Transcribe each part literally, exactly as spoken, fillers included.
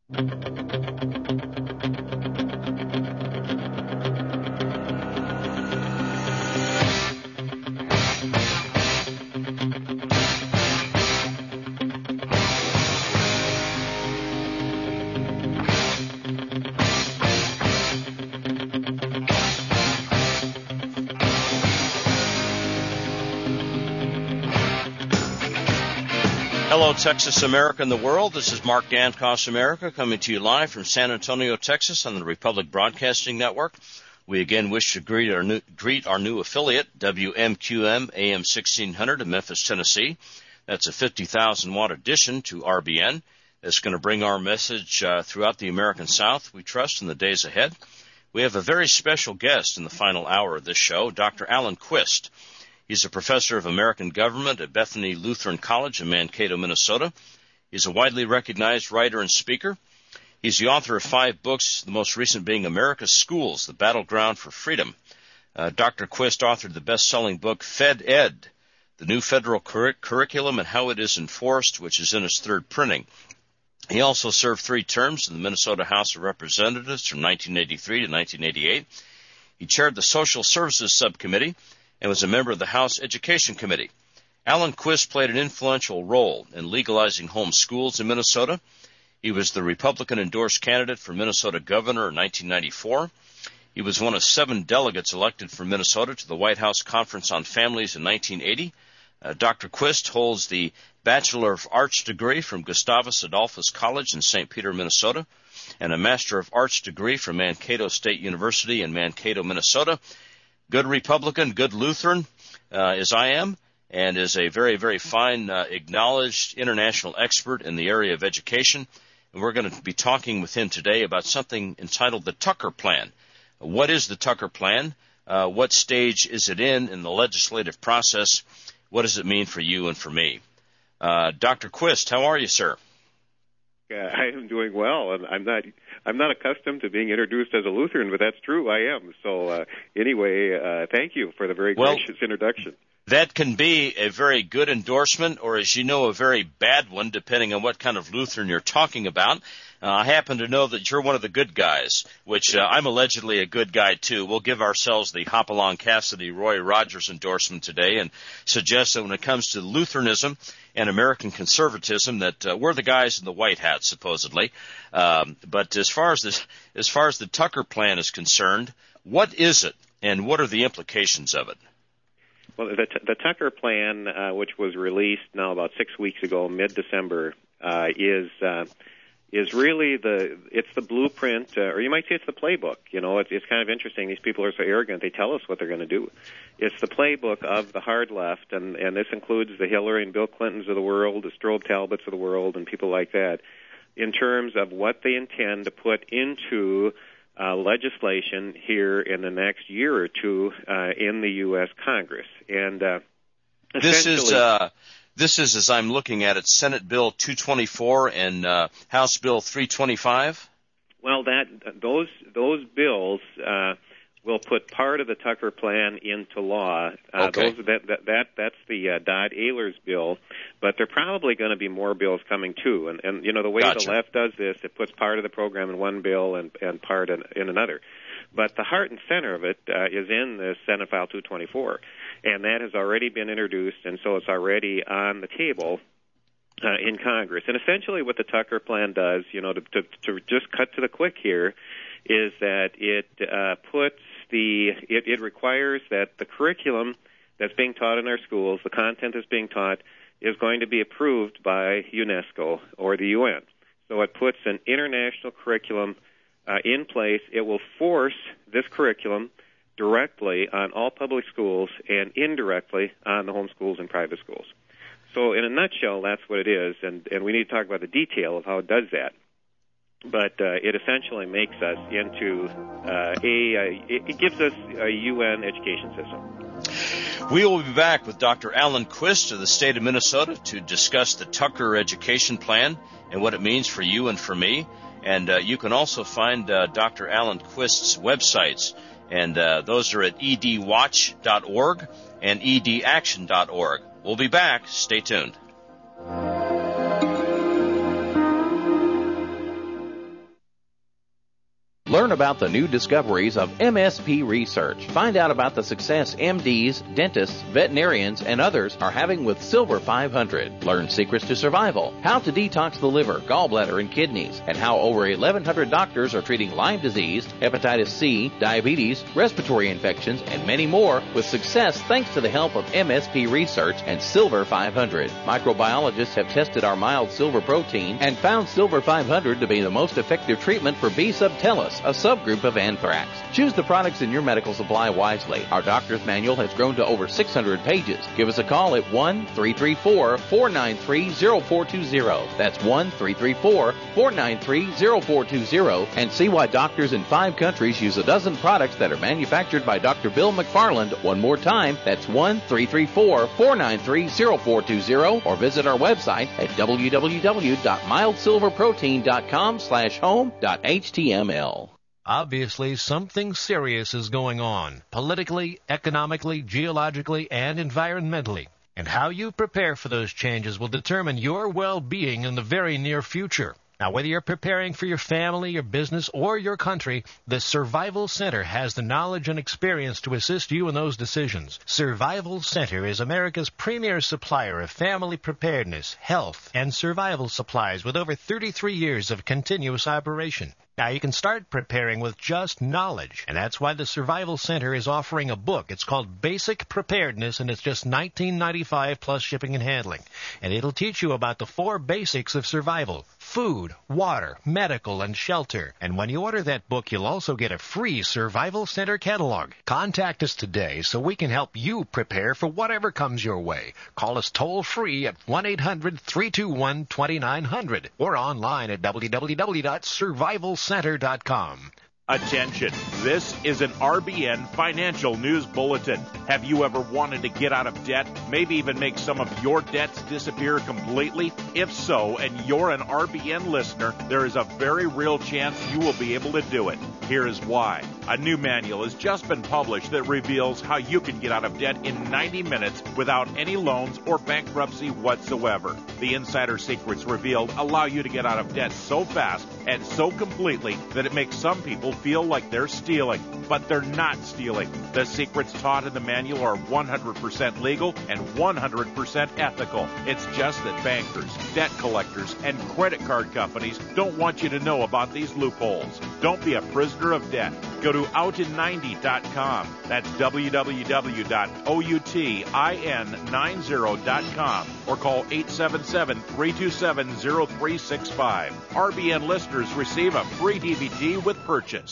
Hello, Texas, America, and the world. This is Mark Dankos, America, coming to you live from San Antonio, Texas, on the Republic Broadcasting Network. We again wish to greet our new, greet our new affiliate, W M Q M A M sixteen hundred in Memphis, Tennessee. That's a fifty thousand watt addition to R B N. That's going to bring our message uh, throughout the American South, we trust, in the days ahead. We have a very special guest in the final hour of this show, Doctor Alan Quist. He's a professor of American government at Bethany Lutheran College in Mankato, Minnesota. He's a widely recognized writer and speaker. He's the author of five books, the most recent being America's Schools, The Battleground for Freedom. Uh, Doctor Quist authored the best-selling book Fed Ed, The New Federal Cur- Curriculum and How It Is Enforced, which is in its third printing. He also served three terms in the Minnesota House of Representatives from nineteen eighty-three to nineteen eighty-eight. He chaired the Social Services Subcommittee and was a member of the House Education Committee. Alan Quist played an influential role in legalizing home schools in Minnesota. He was the Republican-endorsed candidate for Minnesota governor in nineteen ninety-four. He was one of seven delegates elected from Minnesota to the White House Conference on Families in nineteen eighty. Uh, Doctor Quist holds the Bachelor of Arts degree from Gustavus Adolphus College in Saint Peter, Minnesota, and a Master of Arts degree from Mankato State University in Mankato, Minnesota. Good Republican, good Lutheran, uh, as I am, and is a very, very fine, uh, acknowledged international expert in the area of education. And we're going to be talking with him today about something entitled the Tucker Plan. What is the Tucker Plan? Uh, what stage is it in in the legislative process? What does it mean for you and for me? Uh, Doctor Quist, how are you, sir? Uh, I am doing well, and I'm not I'm not accustomed to being introduced as a Lutheran, but that's true, I am. So uh, anyway, uh, thank you for the very well, gracious introduction. That can be a very good endorsement, or as you know, a very bad one, depending on what kind of Lutheran you're talking about. Uh, I happen to know that you're one of the good guys, which uh, I'm allegedly a good guy, too. We'll give ourselves the Hopalong Cassidy Roy Rogers endorsement today and suggest that when it comes to Lutheranism and American conservatism, that uh, we're the guys in the white hats, supposedly. Um, but as far as this, as far as the Tucker Plan is concerned, what is it, and what are the implications of it? Well, the, the Tucker Plan, uh, which was released now about six weeks ago, mid-December, uh, is uh, is really the it's the blueprint, uh, or you might say it's the playbook. You know, it's, it's kind of interesting. These people are so arrogant; they tell us what they're going to do. It's the playbook of the hard left, and and this includes the Hillary and Bill Clintons of the world, the Strobe Talbots of the world, and people like that, in terms of what they intend to put into Uh, legislation here in the next year or two uh, in the U S Congress. And uh, this is uh, this is, as I'm looking at it, Senate Bill two twenty-four and uh, House Bill three twenty-five. Well, that those those bills uh, will put part of the Tucker Plan into law. Uh, okay. Those, that, that that that's the uh, Dodd-Ehlers bill, but there are probably going to be more bills coming too. And and you know the way gotcha. the left does this, it puts part of the program in one bill and and part in, in another. But the heart and center of it uh, is in the Senate File two twenty-four, and that has already been introduced, and so it's already on the table uh, in Congress. And essentially, what the Tucker Plan does, you know, to to, to just cut to the quick here, is that it uh, puts the it, it requires that the curriculum that's being taught in our schools, the content that's being taught, is going to be approved by UNESCO or the U N. So it puts an international curriculum uh, in place. It will force this curriculum directly on all public schools and indirectly on the home schools and private schools. So in a nutshell, that's what it is, and, and we need to talk about the detail of how it does that. But uh, it essentially makes us into uh, a, a, it gives us a U N education system. We will be back with Doctor Alan Quist of the state of Minnesota to discuss the Tucker Education Plan and what it means for you and for me. And uh, you can also find uh, Doctor Alan Quist's websites, and uh, those are at e d watch dot org and e d action dot org. We'll be back. Stay tuned. Learn about the new discoveries of M S P research. Find out about the success M Ds, dentists, veterinarians, and others are having with Silver five hundred. Learn secrets to survival, how to detox the liver, gallbladder, and kidneys, and how over eleven hundred doctors are treating Lyme disease, hepatitis C, diabetes, respiratory infections, and many more with success thanks to the help of M S P research and Silver five hundred. Microbiologists have tested our mild silver protein and found Silver five hundred to be the most effective treatment for B. subtilis, a subgroup of anthrax. Choose the products in your medical supply wisely. Our doctor's manual has grown to over six hundred pages. Give us a call at one three three four, four nine three, zero four two zero. That's one three three four, four nine three, zero four two zero and see why doctors in five countries use a dozen products that are manufactured by Doctor Bill McFarland. One more time, that's one three three four, four nine three, zero four two zero or visit our website at w w w dot mild silver protein dot com slash home dot h t m l. Obviously, something serious is going on, politically, economically, geologically, and environmentally. And how you prepare for those changes will determine your well-being in the very near future. Now, whether you're preparing for your family, your business, or your country, the Survival Center has the knowledge and experience to assist you in those decisions. Survival Center is America's premier supplier of family preparedness, health, and survival supplies with over thirty-three years of continuous operation. Now, you can start preparing with just knowledge, and that's why the Survival Center is offering a book. It's called Basic Preparedness, and it's just nineteen ninety-five dollars plus shipping and handling. And it'll teach you about the four basics of survival: food, water, medical, and shelter. And when you order that book, you'll also get a free Survival Center catalog. Contact us today so we can help you prepare for whatever comes your way. Call us toll-free at one eight hundred, three two one, two nine zero zero or online at w w w dot survival center dot com. Attention, this is an R B N Financial News Bulletin. Have you ever wanted to get out of debt, maybe even make some of your debts disappear completely? If so, and you're an R B N listener, there is a very real chance you will be able to do it. Here is why. A new manual has just been published that reveals how you can get out of debt in ninety minutes without any loans or bankruptcy whatsoever. The insider secrets revealed allow you to get out of debt so fast and so completely that it makes some people feel like they're stealing, but they're not stealing. The secrets taught in the manual are one hundred percent legal and one hundred percent ethical. It's just that bankers, debt collectors, and credit card companies don't want you to know about these loopholes. Don't be a prisoner of debt. Go to out in ninety dot com. That's w w w dot outin ninety dot com or call eight seven seven, three two seven, zero three six five. R B N listeners receive a free D V D with purchase.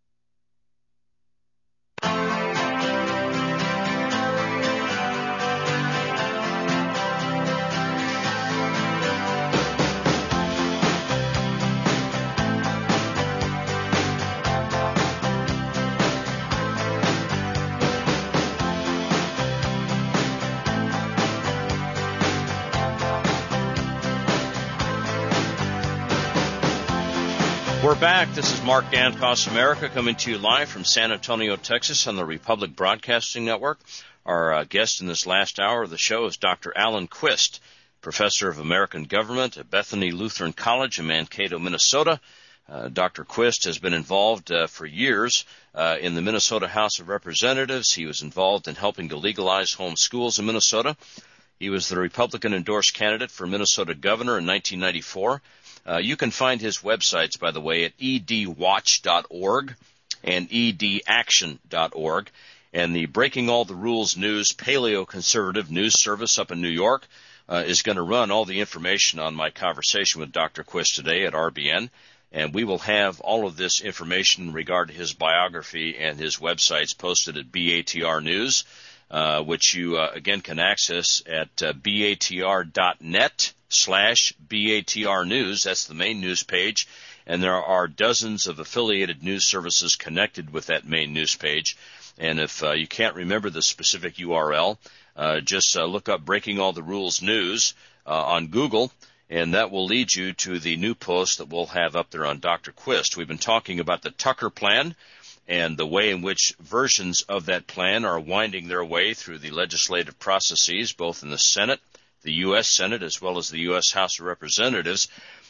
We're back. This is Mark Dancos America coming to you live from San Antonio, Texas on the Republic Broadcasting Network. Our uh, guest in this last hour of the show is Doctor Alan Quist, Professor of American Government at Bethany Lutheran College in Mankato, Minnesota. Uh, Doctor Quist has been involved uh, for years uh, in the Minnesota House of Representatives. He was involved in helping to legalize home schools in Minnesota. He was the Republican-endorsed candidate for Minnesota governor in nineteen ninety-four. Uh, you can find his websites, by the way, at e d watch dot org and e d action dot org. And the Breaking All the Rules News Paleo-Conservative News Service up in New York uh, is going to run all the information on my conversation with Doctor Quist today at R B N. And we will have all of this information in regard to his biography and his websites posted at B A T R News, uh, which you, uh, again, can access at uh, b a t r dot net. slash B A T R News. That's the main news page. And there are dozens of affiliated news services connected with that main news page. And if uh, you can't remember the specific U R L, uh, just uh, look up Breaking All the Rules News uh, on Google, and that will lead you to the new post that we'll have up there on Doctor Quist. We've been talking about the Tucker Plan and the way in which versions of that plan are winding their way through the legislative processes, both in the Senate, the U S Senate, as well as the U S House of Representatives.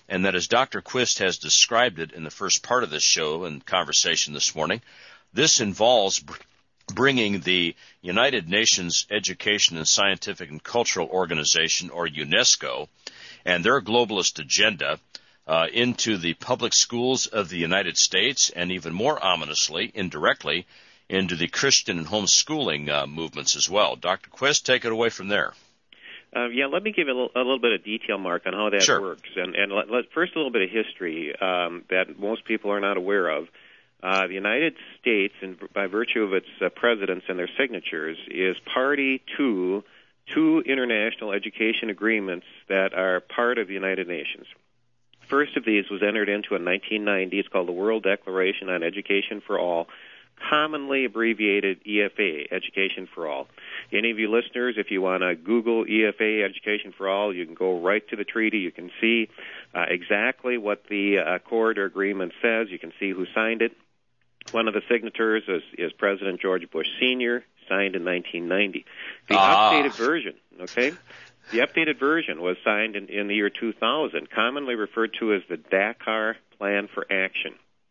and that as Doctor Quist has described it in the first part of this show and conversation this morning, this involves br- bringing the United Nations Education and Scientific and Cultural Organization, or UNESCO, and their globalist agenda uh, into the public schools of the United States, and even more ominously, indirectly, into the Christian and homeschooling uh, movements as well. Doctor Quist, take it away from there. Uh, yeah, let me give a little, a little bit of detail, Mark, on how that sure. works. And, and let, let, first, a little bit of history um, that most people are not aware of. Uh, the United States, in, by virtue of its uh, presidents and their signatures, is party to two international education agreements that are part of the United Nations. First of these was entered into in nineteen ninety. It's called the World Declaration on Education for All, commonly abbreviated E F A, Education for All. Any of you listeners, if you want to Google E F A, Education for All, you can go right to the treaty. You can see uh, exactly what the uh, accord or agreement says. You can see who signed it. One of the signatories is, is President George Bush Senior, signed in nineteen ninety. The ah. updated version, okay, the updated version was signed in, in the year two thousand, commonly referred to as the Dakar Plan for Action.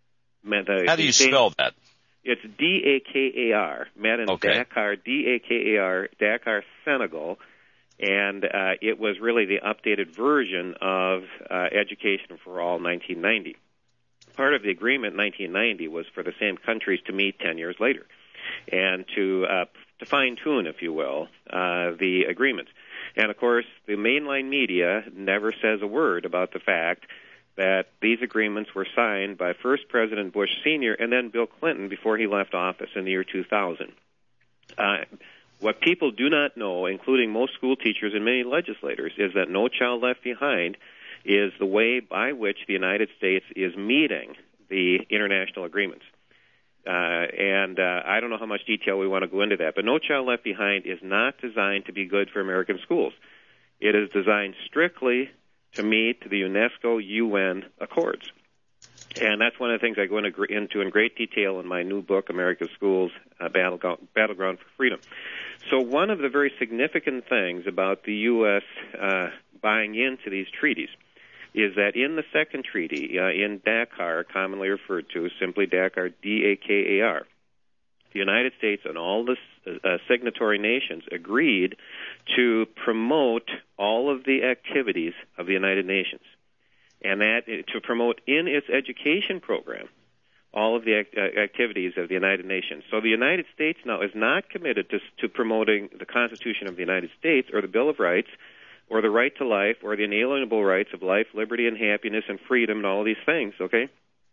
The, How do you spell that? It's D A K A R, met in okay. Dakar, D A K A R, Dakar, Senegal, and uh, it was really the updated version of uh, Education for All nineteen ninety. Part of the agreement in nineteen ninety was for the same countries to meet ten years later and to, uh, to fine-tune, if you will, uh, the agreements. And, of course, the mainline media never says a word about the fact that these agreements were signed by first President Bush Senior and then Bill Clinton before he left office in the year two thousand. Uh, what people do not know, including most school teachers and many legislators, is that No Child Left Behind is the way by which the United States is meeting the international agreements. Uh, and uh, I don't know how much detail we want to go into that, but No Child Left Behind is not designed to be good for American schools. It is designed strictly to meet the UNESCO U N Accords. And that's one of the things I go into in great detail in my new book, America's Schools, uh, Battleground, Battleground for Freedom. So one of the very significant things about the U S uh, buying into these treaties is that in the second treaty, uh, in Dakar, commonly referred to as simply Dakar, D A K A R, the United States and all the uh, signatory nations agreed to promote all of the activities of the United Nations, and that to promote in its education program all of the act- uh, activities of the United Nations. So the United States now is not committed to, to promoting the Constitution of the United States or the Bill of Rights or the right to life or the inalienable rights of life, liberty, and happiness and freedom and all these things, okay?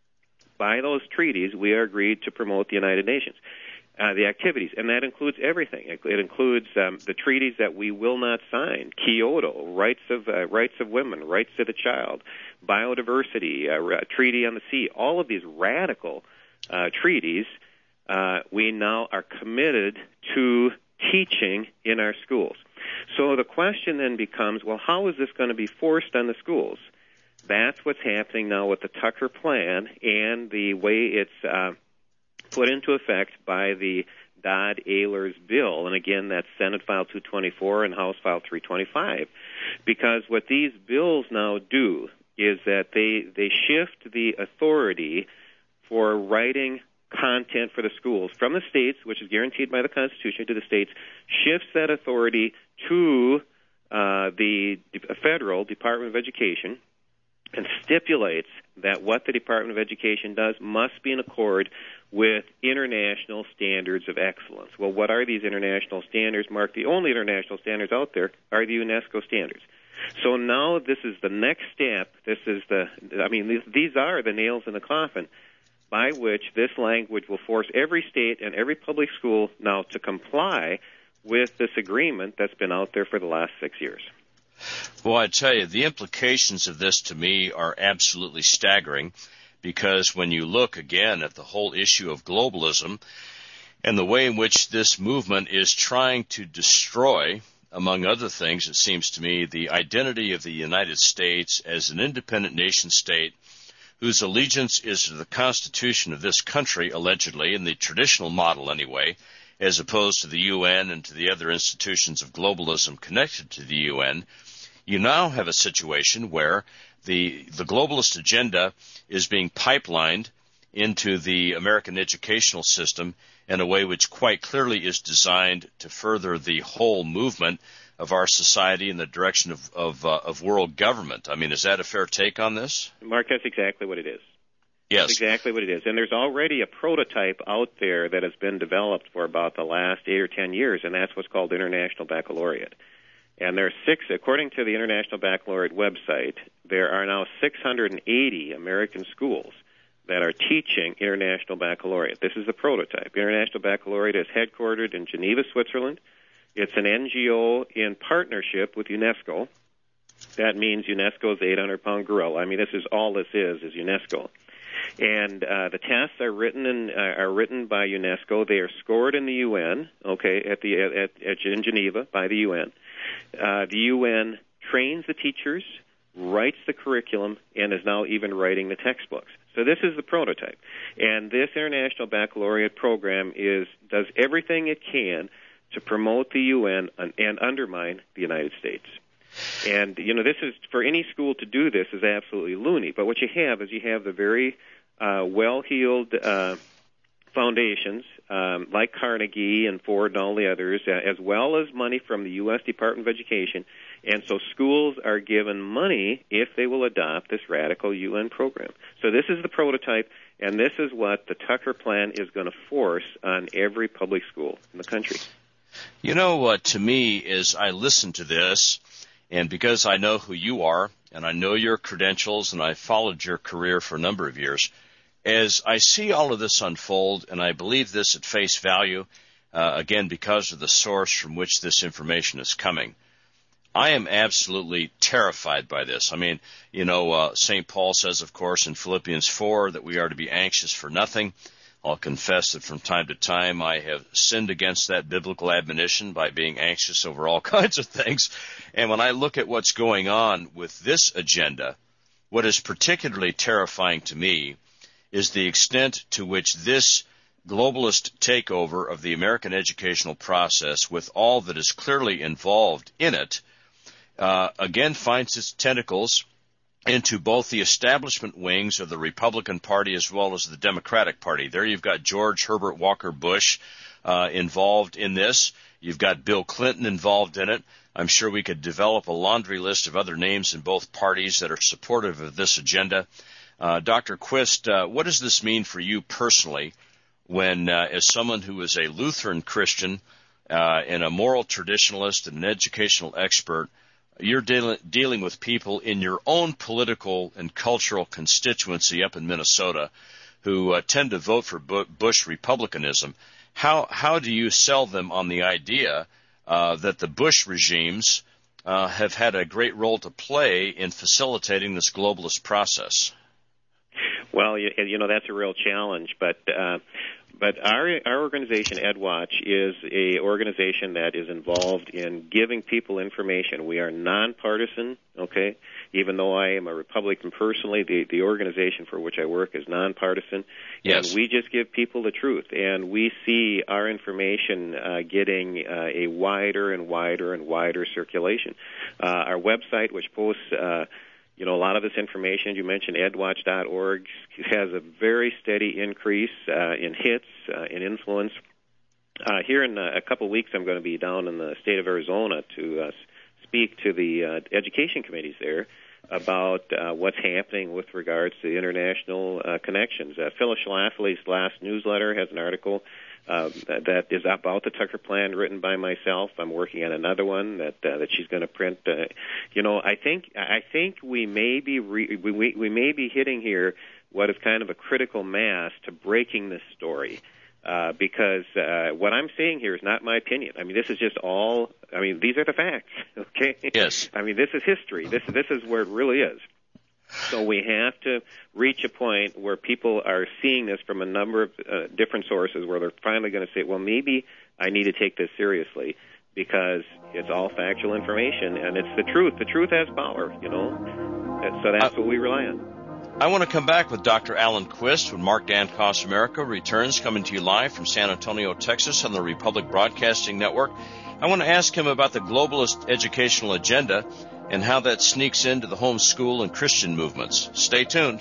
By those treaties, we are agreed to promote the United Nations. Uh, the activities, and that includes everything. It, it includes um, the treaties that we will not sign: Kyoto, rights of uh, rights of women, rights of the child, biodiversity, uh, treaty on the sea. All of these radical uh, treaties, uh, we now are committed to teaching in our schools. So the question then becomes, well, how is this going to be forced on the schools? That's what's happening now with the Tucker Plan and the way it's uh, put into effect by the Dodd-Ehlers bill. And again, that's Senate File two twenty-four and House File three twenty-five. Because what these bills now do is that they, they shift the authority for writing content for the schools from the states, which is guaranteed by the Constitution, to the states, shifts that authority to uh, the federal Department of Education, and stipulates that what the Department of Education does must be in accord with international standards of excellence. Well, what are these international standards, Mark? The only international standards out there are the UNESCO standards. So now this is the next step. This is the, I mean, these, these are the nails in the coffin by which this language will force every state and every public school now to comply with this agreement that's been out there for the last six years. Well, I tell you, the implications of this to me are absolutely staggering, because when you look again at the whole issue of globalism and the way in which this movement is trying to destroy, among other things, it seems to me, the identity of the United States as an independent nation state whose allegiance is to the Constitution of this country, allegedly, in the traditional model anyway, as opposed to the U N and to the other institutions of globalism connected to the U N, you now have a situation where the the globalist agenda is being pipelined into the American educational system in a way which quite clearly is designed to further the whole movement of our society in the direction of of, uh, of world government. I mean, is that a fair take on this? Mark, that's exactly what it is. Yes. That's exactly what it is. And there's already a prototype out there that has been developed for about the last eight or ten years, and that's what's called International Baccalaureate. And there are six, according to the International Baccalaureate website, there are now six hundred eighty American schools that are teaching International Baccalaureate. This is the prototype. International Baccalaureate is headquartered in Geneva, Switzerland. It's an N G O in partnership with UNESCO. That means UNESCO's eight hundred pound gorilla. I mean, this is all this is, is UNESCO. And uh, the tests are written in, uh, are written by UNESCO. They are scored in the U N, okay, at the at, at in Geneva by the U N. Uh, the U N trains the teachers, writes the curriculum, and is now even writing the textbooks. So this is the prototype. And this International Baccalaureate program is does everything it can to promote the U N and, and undermine the United States. And, you know, this is, for any school to do this is absolutely loony. But what you have is you have the very uh, well-heeled uh, foundations, um, like Carnegie and Ford and all the others, uh, as well as money from the U S Department of Education. And so schools are given money if they will adopt this radical U N program. So this is the prototype, and this is what the Tucker Plan is going to force on every public school in the country. You know, uh, to me, as I listen to this, and because I know who you are, and I know your credentials, and I followed your career for a number of years, as I see all of this unfold, and I believe this at face value, uh, again, because of the source from which this information is coming, I am absolutely terrified by this. I mean, you know, uh, Saint Paul says, of course, in Philippians four that we are to be anxious for nothing. I'll confess that from time to time I have sinned against that biblical admonition by being anxious over all kinds of things. And when I look at what's going on with this agenda, what is particularly terrifying to me is the extent to which this globalist takeover of the American educational process, with all that is clearly involved in it, uh, again finds its tentacles into both the establishment wings of the Republican Party as well as the Democratic Party. There you've got George Herbert Walker Bush uh, involved in this. You've got Bill Clinton involved in it. I'm sure we could develop a laundry list of other names in both parties that are supportive of this agenda. Uh, Doctor Quist, uh, what does this mean for you personally when, uh, as someone who is a Lutheran Christian uh, and a moral traditionalist and an educational expert, you're deal- dealing with people in your own political and cultural constituency up in Minnesota who uh, tend to vote for Bu- Bush Republicanism. How how do you sell them on the idea uh, that the Bush regimes uh, have had a great role to play in facilitating this globalist process? Well, you, you know, that's a real challenge, but uh, but our our organization, EdWatch, is a organization that is involved in giving people information. We are nonpartisan, okay? Even though I am a Republican personally, the, the organization for which I work is nonpartisan. Yes. And we just give people the truth. And we see our information uh, getting uh, a wider and wider and wider circulation. Uh, our website, which posts uh, you know, a lot of this information, you mentioned edwatch dot org, has a very steady increase uh, in hits, uh, in influence. Uh, here in a couple of weeks, I'm going to be down in the state of Arizona to uh, speak to the uh, education committees there about uh, what's happening with regards to the international uh, connections. Uh, Phyllis Schlafly's last newsletter has an article uh, that is about the Tucker Plan, written by myself. I'm working on another one that uh, that she's going to print. Uh, you know, I think I think we may be re- we we may be hitting here what is kind of a critical mass to breaking this story. Uh, because uh, what I'm saying here is not my opinion. I mean, this is just all. I mean, these are the facts. Okay. Yes. I mean, this is history. This this is where it really is. So we have to reach a point where people are seeing this from a number of uh, different sources, where they're finally going to say, well, maybe I need to take this seriously because it's all factual information and it's the truth. The truth has power, you know. And so that's uh, what we rely on. I want to come back with Doctor Alan Quist when Mark Dancost America returns, coming to you live from San Antonio, Texas on the Republic Broadcasting Network. I want to ask him about the globalist educational agenda and how that sneaks into the homeschool and Christian movements. Stay tuned.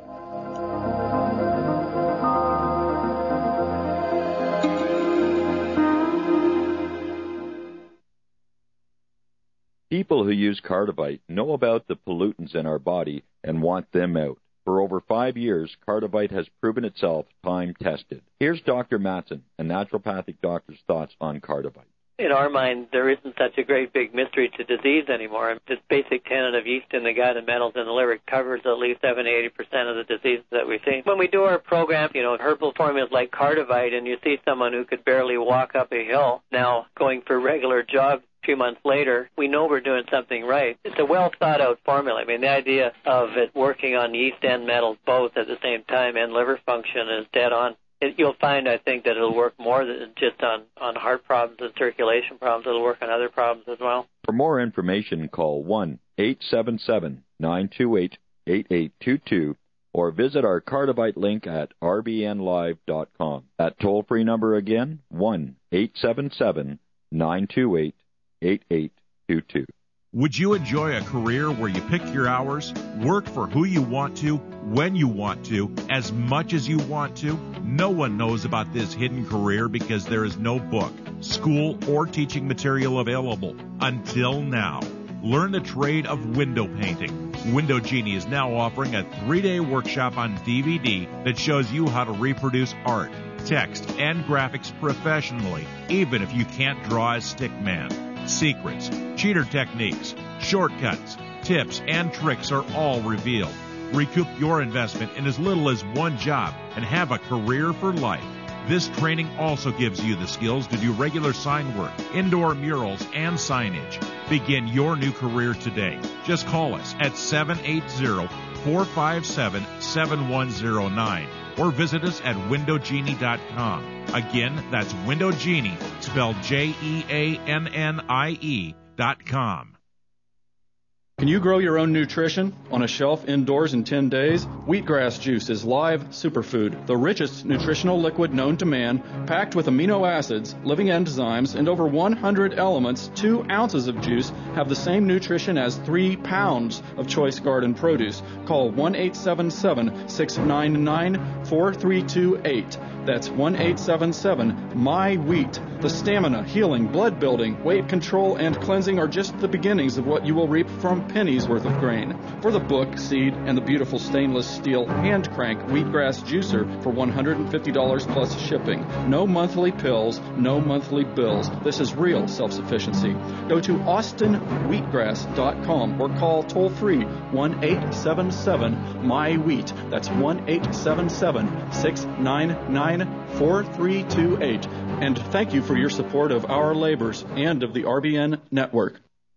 People who use Cardivite know about the pollutants in our body and want them out. For over five years, Cardivite has proven itself time-tested. Here's Doctor Matson, a naturopathic doctor's thoughts on Cardivite. In our mind, there isn't such a great big mystery to disease anymore. This basic tenet of yeast in the gut and metals in the liver covers at least seventy to eighty percent of the diseases that we see. When we do our program, you know, herbal formulas like Cardivite, and you see someone who could barely walk up a hill now going for regular jogs a few months later, we know we're doing something right. It's a well-thought-out formula. I mean, the idea of it working on yeast and metals both at the same time and liver function is dead on. It, you'll find, I think, that it'll work more than just on, on heart problems and circulation problems. It'll work on other problems as well. For more information, call one eight seven seven, nine two eight, eight eight two two or visit our Cardivite link at r b n live dot com. That toll-free number again, one eight seven seven, nine two eight, eight eight two two. Would you enjoy a career where you pick your hours, work for who you want to, when you want to, as much as you want to? No one knows about this hidden career because there is no book, school, or teaching material available until now. Learn the trade of window painting. Window Genie is now offering a three-day workshop on D V D that shows you how to reproduce art, text, and graphics professionally, even if you can't draw as stickman. Secrets, cheater techniques, shortcuts, tips, and tricks are all revealed. Recoup your investment in as little as one job and have a career for life. This training also gives you the skills to do regular sign work, indoor murals, and signage. Begin your new career today. Just call us at seven eight zero, four five seven, seven one zero nine or visit us at window genie dot com. Again, that's Window Genie, spelled J E A N N I E dot com. Can you grow your own nutrition on a shelf indoors in ten days? Wheatgrass juice is live superfood, the richest nutritional liquid known to man, packed with amino acids, living enzymes, and over one hundred elements. Two ounces of juice have the same nutrition as three pounds of choice garden produce. Call one eight seven seven, six nine nine, four three two eight. That's one eight seven seven, my wheat. The stamina, healing, blood building, weight control, and cleansing are just the beginnings of what you will reap from pennies worth of grain. For the book, seed, and the beautiful stainless steel hand crank wheatgrass juicer for one hundred fifty dollars plus shipping. No monthly pills, no monthly bills. This is real self-sufficiency. Go to austin wheatgrass dot com or call toll-free one eight seven seven, my wheat. That's one eight seven seven, six nine nine, four three two eight. And thank you for your support of our labors and of the R B N network.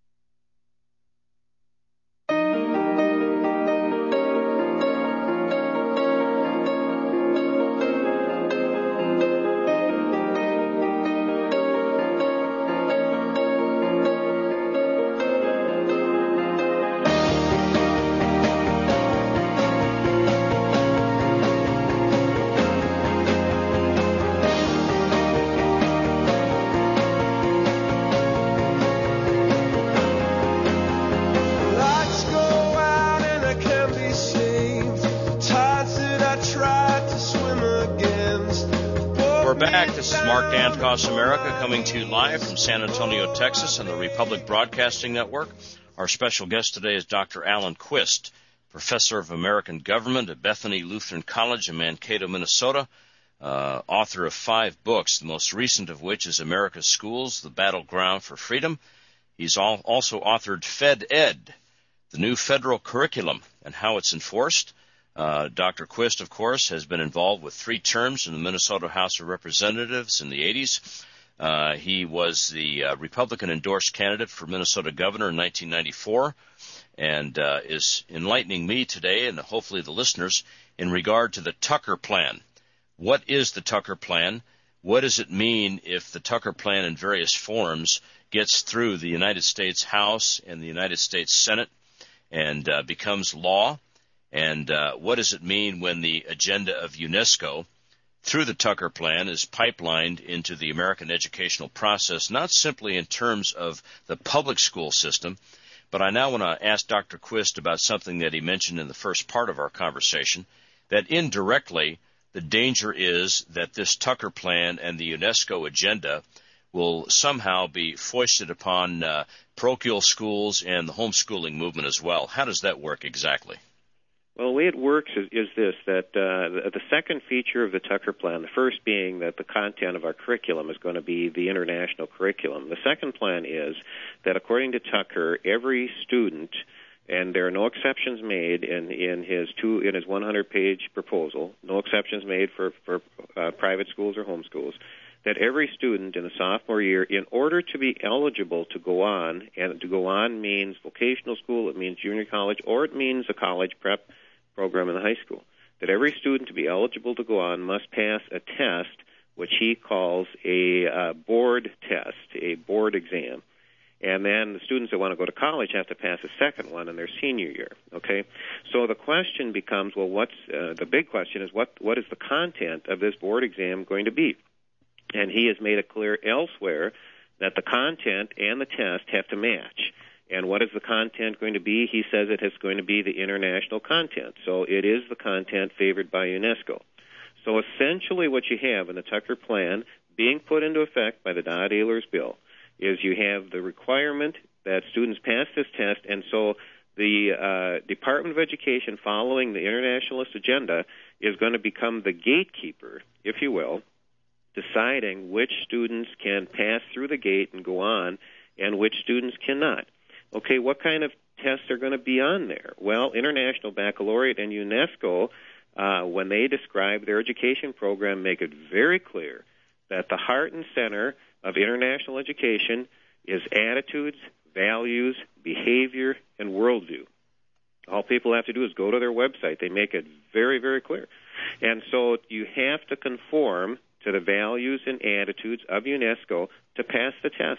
America, coming to you live from San Antonio, Texas, on the Republic Broadcasting Network. Our special guest today is Doctor Alan Quist, Professor of American Government at Bethany Lutheran College in Mankato, Minnesota, uh, author of five books, the most recent of which is America's Schools, The Battleground for Freedom. He's all, also authored Fed Ed, the new federal curriculum and how it's enforced. Uh, Doctor Quist, of course, has been involved with three terms in the Minnesota House of Representatives in the eighties. Uh, he was the uh, Republican-endorsed candidate for Minnesota governor in nineteen ninety-four and uh, is enlightening me today and hopefully the listeners in regard to the Tucker Plan. What is the Tucker Plan? What does it mean if the Tucker Plan in various forms gets through the United States House and the United States Senate and uh, becomes law? And uh, what does it mean when the agenda of UNESCO, through the Tucker Plan, is pipelined into the American educational process, not simply in terms of the public school system, But I now want to ask Doctor Quist about something that he mentioned in the first part of our conversation, that indirectly the danger is that this Tucker Plan and the UNESCO agenda will somehow be foisted upon uh, parochial schools and the homeschooling movement as well. How does that work exactly? Well, the way it works is, is this, that uh, the second feature of the Tucker Plan, the first being that the content of our curriculum is going to be the international curriculum. The second plan is that according to Tucker, every student, and there are no exceptions made in, in his two in his one hundred page proposal, no exceptions made for, for uh, private schools or homeschools, that every student in the sophomore year, in order to be eligible to go on, and to go on means vocational school, it means junior college, or it means a college prep program in the high school, that every student to be eligible to go on must pass a test which he calls a uh, board test, a board exam. And then the students that want to go to college have to pass a second one in their senior year, okay? So the question becomes, well, what's uh, the big question is what what is the content of this board exam going to be? And he has made it clear elsewhere that the content and the test have to match. And what is the content going to be? He says it is going to be the international content. So it is the content favored by UNESCO. So essentially what you have in the Tucker Plan being put into effect by the Dodd-Ehlers bill is you have the requirement that students pass this test, and so the uh, Department of Education, following the internationalist agenda, is going to become the gatekeeper, if you will, deciding which students can pass through the gate and go on and which students cannot. Okay, what kind of tests are going to be on there? Well, International Baccalaureate and UNESCO, uh, when they describe their education program, make it very clear that the heart and center of international education is attitudes, values, behavior, and worldview. All people have to do is go to their website. They make it very, very clear. And so you have to conform to the values and attitudes of UNESCO to pass the test.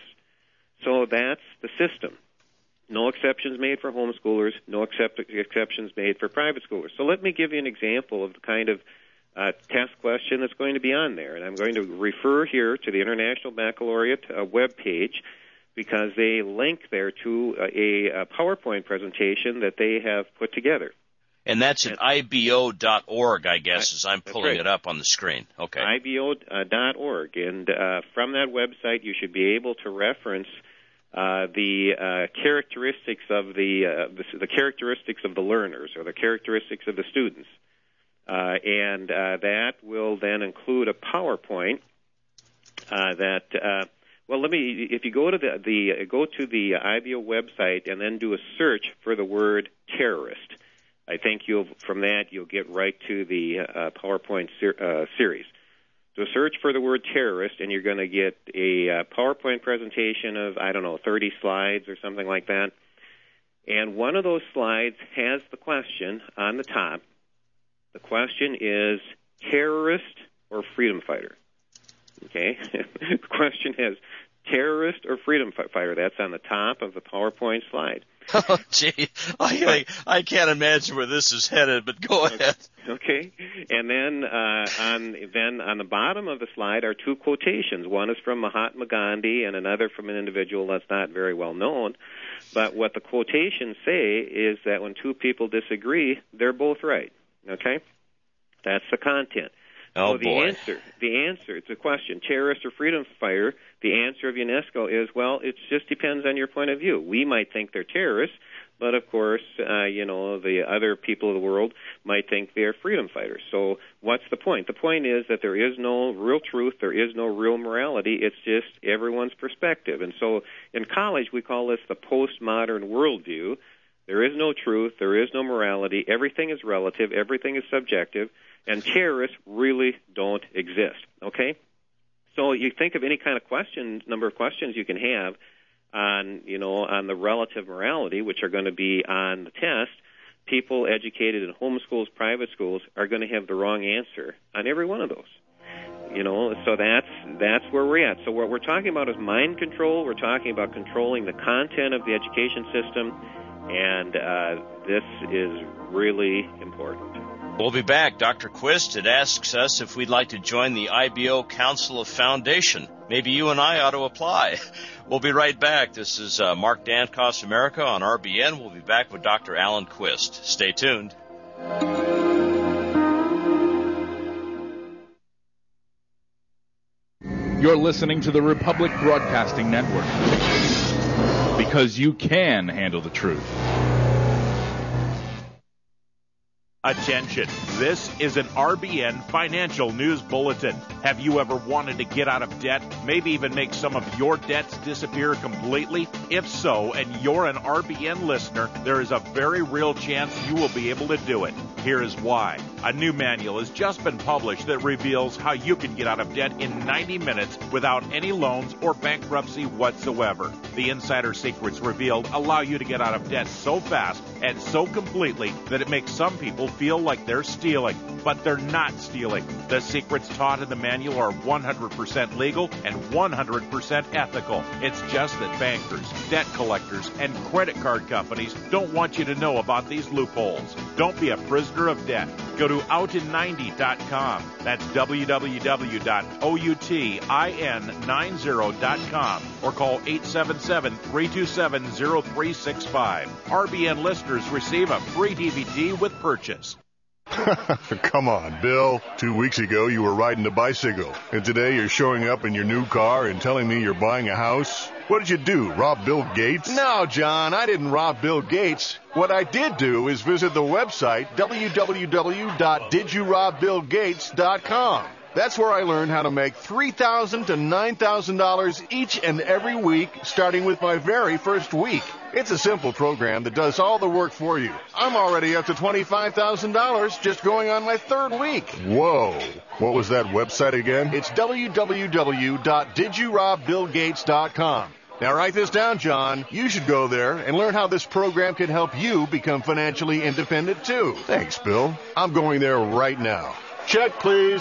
So that's the system. No exceptions made for homeschoolers, no accept- exceptions made for private schoolers. So let me give you an example of the kind of uh, test question that's going to be on there. And I'm going to refer here to the International Baccalaureate uh, web page because they link there to a, a PowerPoint presentation that they have put together. And that's at I B O dot org, I guess, as I'm pulling right. it up on the screen. Okay. I B O dot org. And uh, from that website, you should be able to reference uh, the uh, characteristics of the, uh, the the characteristics of the learners or the characteristics of the students. Uh, and uh, that will then include a PowerPoint uh, that. Uh, well, let me. If you go to the the go to the I B O website and then do a search for the word terrorist, I think you'll from that you'll get right to the uh, PowerPoint ser- uh, series. So search for the word terrorist, and you're going to get a uh, PowerPoint presentation of I don't know thirty slides or something like that. And one of those slides has the question on the top. The question is terrorist or freedom fighter. Okay, the question is terrorist or freedom fighter. That's on the top of the PowerPoint slide. Oh, gee, I, I can't imagine where this is headed, but go ahead. Okay, and then uh, on then on the bottom of the slide are two quotations. One is from Mahatma Gandhi, and another from an individual that's not very well known. But what the quotations say is that when two people disagree, they're both right. Okay, that's the content. Oh, so the boy. answer, the answer, it's a question, terrorist or freedom fighter, the answer of UNESCO is, well, it just depends on your point of view. We might think they're terrorists, but of course, uh, you know, the other people of the world might think they're freedom fighters. So what's the point? The point is that there is no real truth, there is no real morality, it's just everyone's perspective. And so in college, we call this the postmodern worldview. There is no truth, there is no morality, everything is relative, everything is subjective, and terrorists really don't exist, okay? So you think of any kind of question, number of questions you can have on, you know, on the relative morality, which are going to be on the test. People educated in homeschools, private schools, are going to have the wrong answer on every one of those. You know, so that's that's where we're at. So what we're talking about is mind control. We're talking about controlling the content of the education system, and uh, this is really important. We'll be back. Doctor Quist had asks us if we'd like to join the I B O Council of Foundation. Maybe you and I ought to apply. We'll be right back. This is uh, Mark Dankos America on R B N. We'll be back with Doctor Alan Quist. Stay tuned. You're listening to the Republic Broadcasting Network, because you can handle the truth. Attention, this is an R B N financial news bulletin. Have you ever wanted to get out of debt, maybe even make some of your debts disappear completely? If so, and you're an R B N listener, there is a very real chance you will be able to do it. Here is why. A new manual has just been published that reveals how you can get out of debt in ninety minutes without any loans or bankruptcy whatsoever. The insider secrets revealed allow you to get out of debt so fast and so completely that it makes some people feel like they're stealing, but they're not stealing. The secrets taught in the manual are one hundred percent legal and one hundred percent ethical. It's just that bankers, debt collectors, and credit card companies don't want you to know about these loopholes. Don't be a prisoner of debt. Go to out in ninety dot com. That's w w w dot outin ninety dot com or call eight seven seven, three two seven, zero three six five. R B N listeners receive a free D V D with purchase. Come on, Bill. Two weeks ago you were riding a bicycle, and today you're showing up in your new car and telling me you're buying a house? What did you do, rob Bill Gates? No, John, I didn't rob Bill Gates. What I did do is visit the website w w w dot did you rob bill gates dot com. That's where I learned how to make three thousand dollars to nine thousand dollars each and every week, starting with my very first week. It's a simple program that does all the work for you. I'm already up to twenty-five thousand dollars just going on my third week. Whoa. What was that website again? It's w w w dot did you rob bill gates dot com. Now write this down, John. You should go there and learn how this program can help you become financially independent, too. Thanks, Bill. I'm going there right now. Check, please.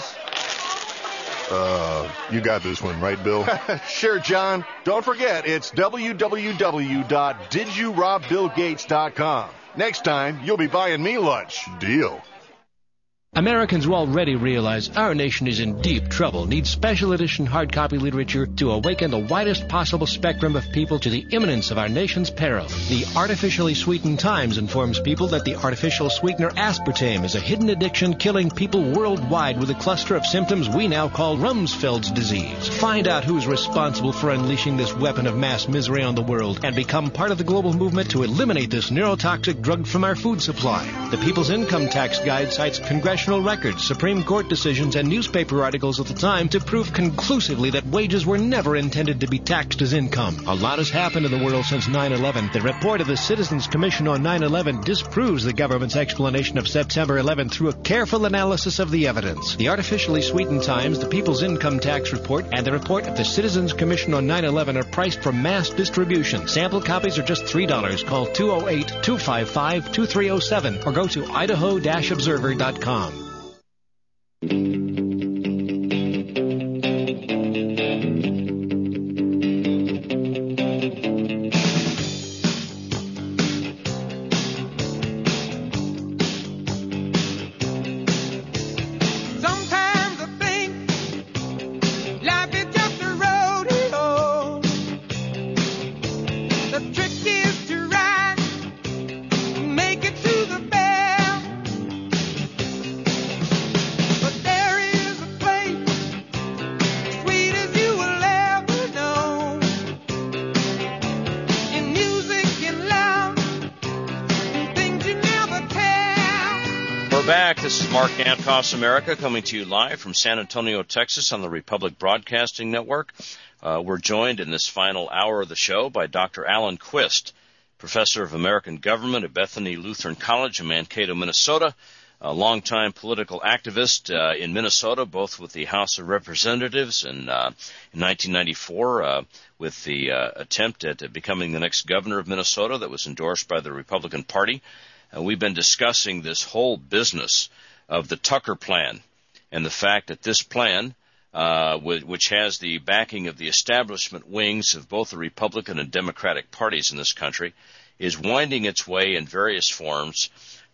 Uh, you got this one, right, Bill? Sure, John. Don't forget, it's w w w dot did you rob bill gates dot com. Next time, you'll be buying me lunch. Deal. Americans who already realize our nation is in deep trouble need special edition hard copy literature to awaken the widest possible spectrum of people to the imminence of our nation's peril. The Artificially Sweetened Times informs people that the artificial sweetener aspartame is a hidden addiction killing people worldwide with a cluster of symptoms we now call Rumsfeld's disease. Find out who's responsible for unleashing this weapon of mass misery on the world and become part of the global movement to eliminate this neurotoxic drug from our food supply. The People's Income Tax Guide cites congressional records, Supreme Court decisions, and newspaper articles of the time to prove conclusively that wages were never intended to be taxed as income. A lot has happened in the world since nine eleven. The report of the Citizens Commission on nine eleven disproves the government's explanation of September eleventh through a careful analysis of the evidence. The Artificially Sweetened Times, the People's Income Tax Report, and the report of the Citizens Commission on nine eleven are priced for mass distribution. Sample copies are just three dollars. Call two oh eight, two five five, two three oh seven or go to idaho dash observer dot com. This is Mark Dankos America coming to you live from San Antonio, Texas on the Republic Broadcasting Network. Uh, we're joined in this final hour of the show by Doctor Alan Quist, Professor of American Government at Bethany Lutheran College in Mankato, Minnesota, a longtime political activist uh, in Minnesota, both with the House of Representatives and uh, in nineteen ninety-four uh, with the uh, attempt at uh, becoming the next governor of Minnesota that was endorsed by the Republican Party. Uh, we've been discussing this whole business of the Tucker Plan and the fact that this plan, uh, which has the backing of the establishment wings of both the Republican and Democratic parties in this country, is winding its way in various forms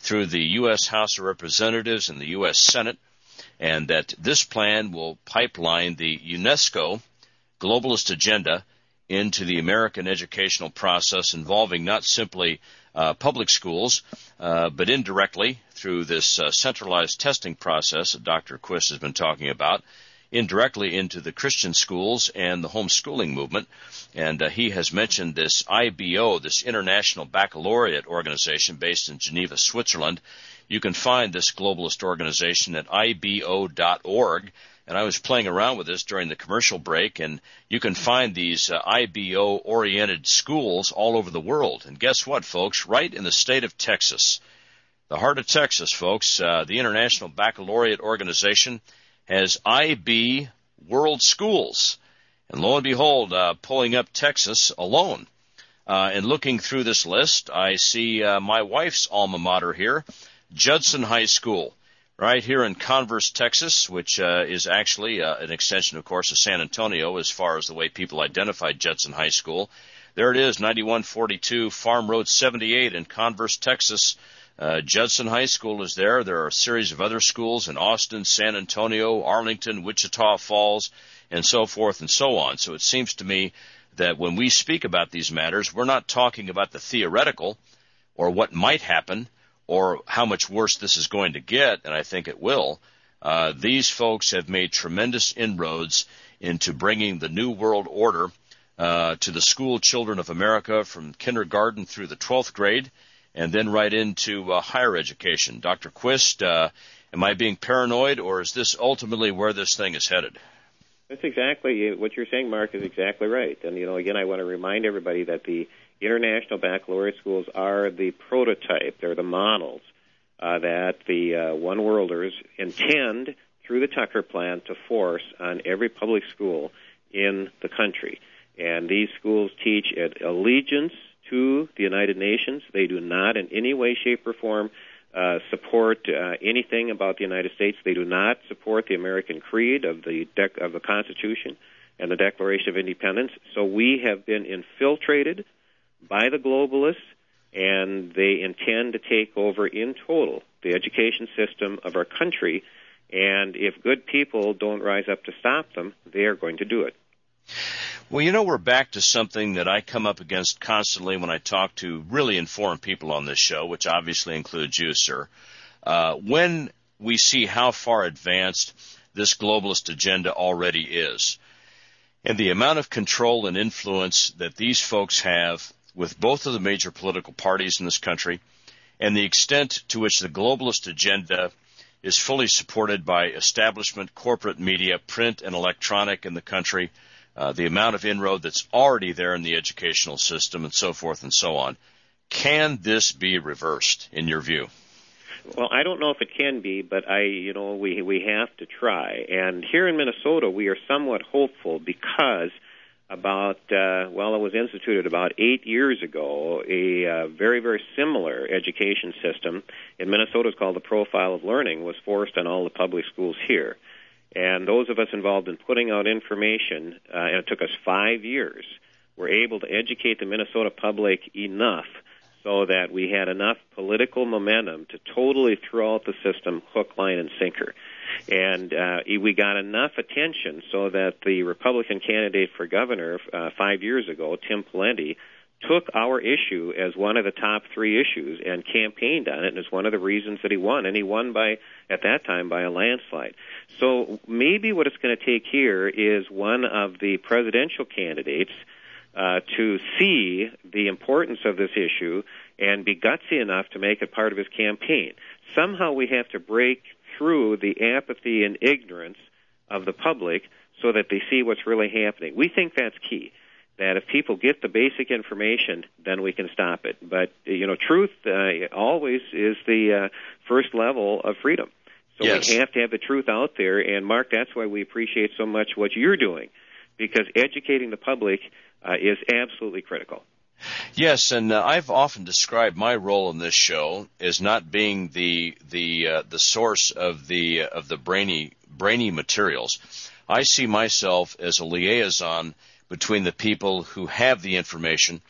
through the U S House of Representatives and the U S Senate, and that this plan will pipeline the UNESCO globalist agenda into the American educational process, involving not simply uh, public schools, uh, but indirectly through this uh, centralized testing process that Doctor Quist has been talking about, indirectly into the Christian schools and the homeschooling movement. And uh, he has mentioned this I B O, this International Baccalaureate Organization based in Geneva, Switzerland. You can find this globalist organization at I B O dot org. And I was playing around with this during the commercial break, and you can find these uh, I B O-oriented schools all over the world. And guess what, folks? Right in the state of Texas, the heart of Texas, folks, uh, the International Baccalaureate Organization has I B World Schools. And lo and behold, uh, pulling up Texas alone, uh, and looking through this list, I see uh, my wife's alma mater here, Judson High School, right here in Converse, Texas, which uh, is actually uh, an extension, of course, of San Antonio as far as the way people identified Judson High School. There it is, ninety-one forty-two Farm Road seventy-eight in Converse, Texas. Uh, Judson High School is there. There are a series of other schools in Austin, San Antonio, Arlington, Wichita Falls, and so forth and so on. So it seems to me that when we speak about these matters, we're not talking about the theoretical or what might happen or how much worse this is going to get, and I think it will. Uh, these folks have made tremendous inroads into bringing the New World Order uh, to the school children of America from kindergarten through the twelfth grade, and then right into uh, higher education. Doctor Quist, uh, am I being paranoid, or is this ultimately where this thing is headed? That's exactly what you're saying, Mark, is exactly right. And, you know, again, I want to remind everybody that the International Baccalaureate schools are the prototype. They're the models uh, that the uh, one-worlders intend, through the Tucker Plan, to force on every public school in the country. And these schools teach allegiance to the United Nations. They do not in any way, shape, or form uh, support uh, anything about the United States. They do not support the American creed of the dec- of the Constitution and the Declaration of Independence. So we have been infiltrated by the globalists, and they intend to take over in total the education system of our country. And if good people don't rise up to stop them, they are going to do it. Well, you know, we're back to something that I come up against constantly when I talk to really informed people on this show, which obviously includes you, sir. Uh, when we see how far advanced this globalist agenda already is, and the amount of control and influence that these folks have with both of the major political parties in this country, and the extent to which the globalist agenda is fully supported by establishment, corporate media, print and electronic in the country, uh, the amount of inroad that's already there in the educational system, and so forth and so on. Can this be reversed, in your view? Well, I don't know if it can be, but I, you know, we we have to try. And here in Minnesota, we are somewhat hopeful because about, uh, well, it was instituted about eight years ago, a uh, very, very similar education system in Minnesota is called the Profile of Learning, was forced on all the public schools here. And those of us involved in putting out information, uh, and it took us five years, were able to educate the Minnesota public enough so that we had enough political momentum to totally throw out the system hook, line, and sinker. And uh, we got enough attention so that the Republican candidate for governor uh, five years ago, Tim Pawlenty, took our issue as one of the top three issues and campaigned on it, and it's one of the reasons that he won. And he won by, at that time, by a landslide. So maybe what it's going to take here is one of the presidential candidates uh, to see the importance of this issue and be gutsy enough to make it part of his campaign. Somehow we have to break through the apathy and ignorance of the public so that they see what's really happening. We think that's key, that if people get the basic information, then we can stop it. But, you know, truth uh, always is the uh, first level of freedom. So yes. We have to have the truth out there. And, Mark, that's why we appreciate so much what you're doing, because educating the public uh, is absolutely critical. Yes, and uh, I've often described my role in this show as not being the the uh, the source of the uh, of the brainy brainy materials. I see myself as a liaison between the people who have the information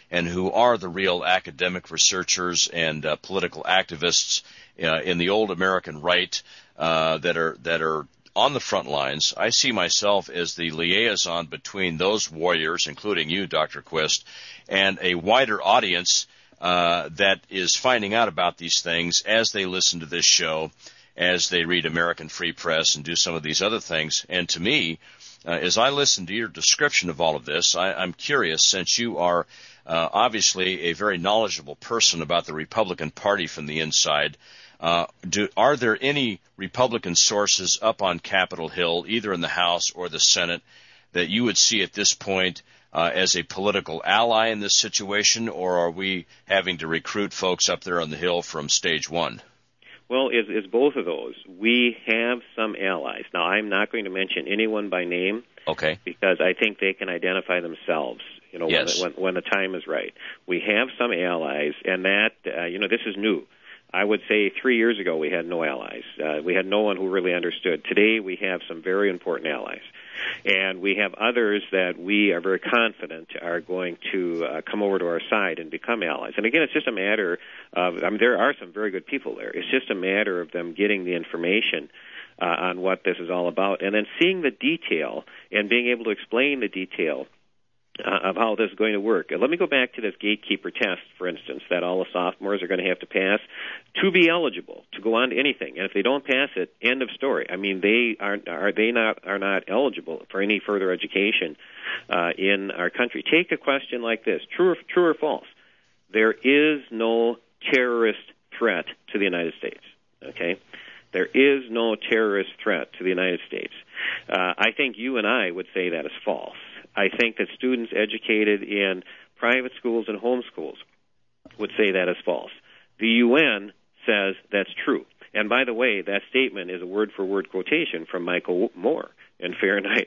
and who are the real academic researchers and uh, political activists uh, in the old American right uh, that are that are on the front lines. I see myself as the liaison between those warriors, including you, Doctor Quist, and a wider audience uh, that is finding out about these things as they listen to this show, as they read American Free Press and do some of these other things. And to me, uh, as I listen to your description of all of this, I, I'm curious, since you are uh, obviously a very knowledgeable person about the Republican Party from the inside, uh, do, are there any Republican sources up on Capitol Hill, either in the House or the Senate, that you would see at this point uh, as a political ally in this situation, or are we having to recruit folks up there on the Hill from stage one? Well, it's, it's both of those. We have some allies. Now, I'm not going to mention anyone by name, okay, because I think they can identify themselves, you know, yes. when, when, when the time is right. We have some allies, and that, uh, you know, this is new. I would say three years ago we had no allies. Uh, we had no one who really understood. Today we have some very important allies. And we have others that we are very confident are going to uh, come over to our side and become allies. And again, it's just a matter of, I mean, there are some very good people there. It's just a matter of them getting the information uh, on what this is all about, and then seeing the detail and being able to explain the detail Uh, of how this is going to work. Uh, let me go back to this gatekeeper test, for instance, that all the sophomores are going to have to pass to be eligible to go on to anything. And if they don't pass it, end of story. I mean, they are are they not are not eligible for any further education uh, in our country. Take a question like this: true or, true or false? There is no terrorist threat to the United States. Okay, there is no terrorist threat to the United States. Uh, I think you and I would say that is false. I think that students educated in private schools and homeschools would say that is false. The U N says that's true. And by the way, that statement is a word-for-word quotation from Michael Moore in Fahrenheit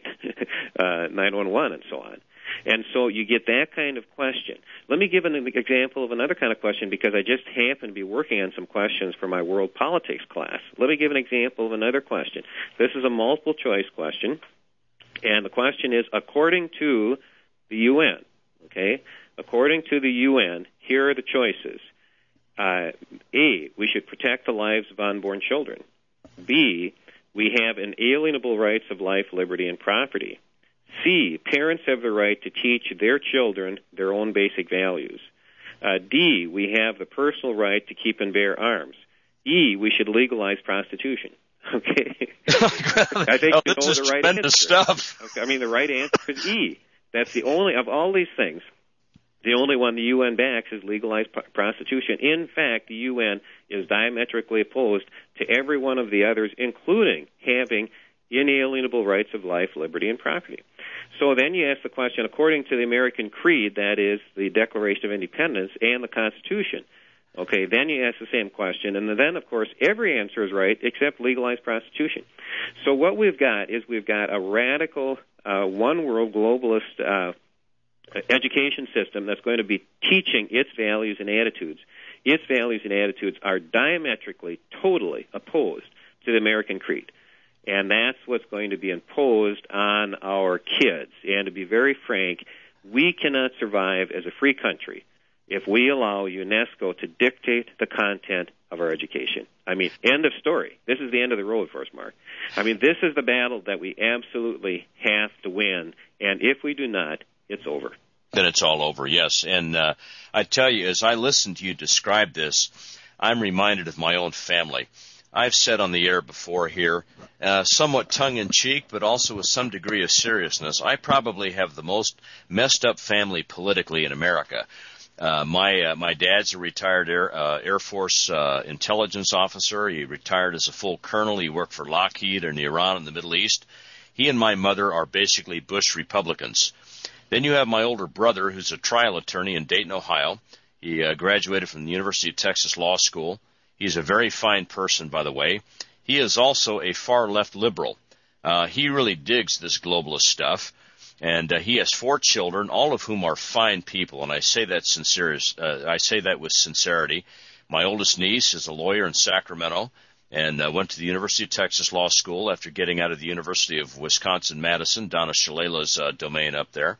uh, nine one one and so on. And so you get that kind of question. Let me give an example of another kind of question, because I just happen to be working on some questions for my world politics class. Let me give an example of another question. This is a multiple-choice question. And the question is, according to the U N, okay, according to the U N, here are the choices. Uh, A, we should protect the lives of unborn children. B, we have inalienable rights of life, liberty, and property. C, parents have the right to teach their children their own basic values. Uh, D, we have the personal right to keep and bear arms. E, we should legalize prostitution. Okay. I think oh, you this know is the right tremendous answer. stuff. Okay. I mean, the right answer is E. That's the only, of all these things, the only one the U N backs is legalized p- prostitution. In fact, the U N is diametrically opposed to every one of the others, including having inalienable rights of life, liberty, and property. So then you ask the question, according to the American Creed, that is the Declaration of Independence and the Constitution, okay, then you ask the same question, and then, of course, every answer is right except legalized prostitution. So what we've got is we've got a radical, uh, one-world globalist uh, education system that's going to be teaching its values and attitudes. Its values and attitudes are diametrically, totally opposed to the American Creed. And that's what's going to be imposed on our kids. And to be very frank, we cannot survive as a free country if we allow UNESCO to dictate the content of our education. I mean, end of story. This is the end of the road for us, Mark. I mean, this is the battle that we absolutely have to win, and if we do not, it's over. Then it's all over, yes. And uh, I tell you, as I listen to you describe this, I'm reminded of my own family. I've said on the air before here, uh, somewhat tongue-in-cheek, but also with some degree of seriousness, I probably have the most messed up family politically in America. Uh, my uh, my dad's a retired Air, uh, Air Force uh, intelligence officer. He retired as a full colonel. He worked for Lockheed in Iran and the Middle East. He and my mother are basically Bush Republicans. Then you have my older brother, who's a trial attorney in Dayton, Ohio. He uh, graduated from the University of Texas Law School. He's a very fine person, by the way. He is also a far-left liberal. Uh, he really digs this globalist stuff. And uh, he has four children, all of whom are fine people, and I say that sincere. Uh, I say that with sincerity. My oldest niece is a lawyer in Sacramento and uh, went to the University of Texas Law School after getting out of the University of Wisconsin-Madison, Donna Shalala's uh, domain up there.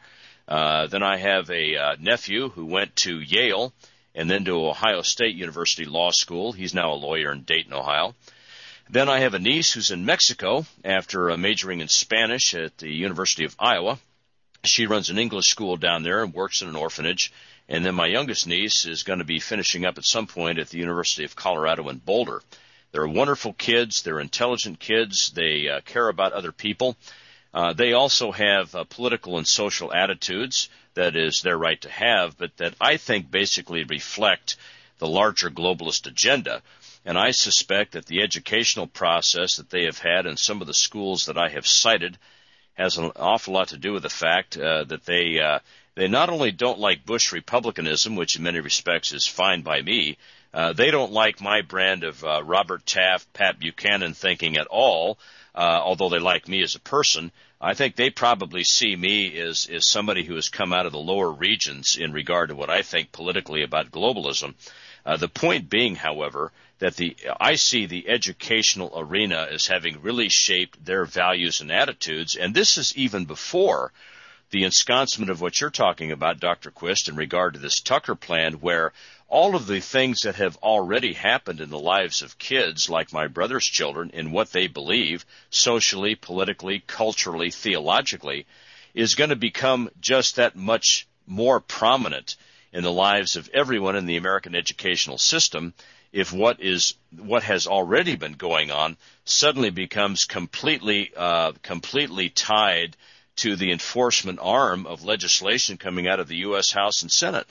Uh, then I have a uh, nephew who went to Yale and then to Ohio State University Law School. He's now a lawyer in Dayton, Ohio. Then I have a niece who's in Mexico after uh, majoring in Spanish at the University of Iowa. She runs an English school down there and works in an orphanage. And then my youngest niece is going to be finishing up at some point at the University of Colorado in Boulder. They're wonderful kids. They're intelligent kids. They uh, care about other people. Uh, they also have uh, political and social attitudes that is their right to have, but that I think basically reflect the larger globalist agenda. And I suspect that the educational process that they have had in some of the schools that I have cited has an awful lot to do with the fact uh, that they uh, they not only don't like Bush republicanism, which in many respects is fine by me, uh, they don't like my brand of uh, Robert Taft, Pat Buchanan thinking at all. Uh, although they like me as a person, I think they probably see me as, as somebody who has come out of the lower regions in regard to what I think politically about globalism. Uh, the point being, however, that the I see the educational arena as having really shaped their values and attitudes, and this is even before the ensconcement of what you're talking about, Doctor Quist, in regard to this Tucker plan, where all of the things that have already happened in the lives of kids, like my brother's children, in what they believe, socially, politically, culturally, theologically, is going to become just that much more prominent in the lives of everyone in the American educational system if what is what has already been going on suddenly becomes completely uh, completely tied to the enforcement arm of legislation coming out of the U S House and Senate.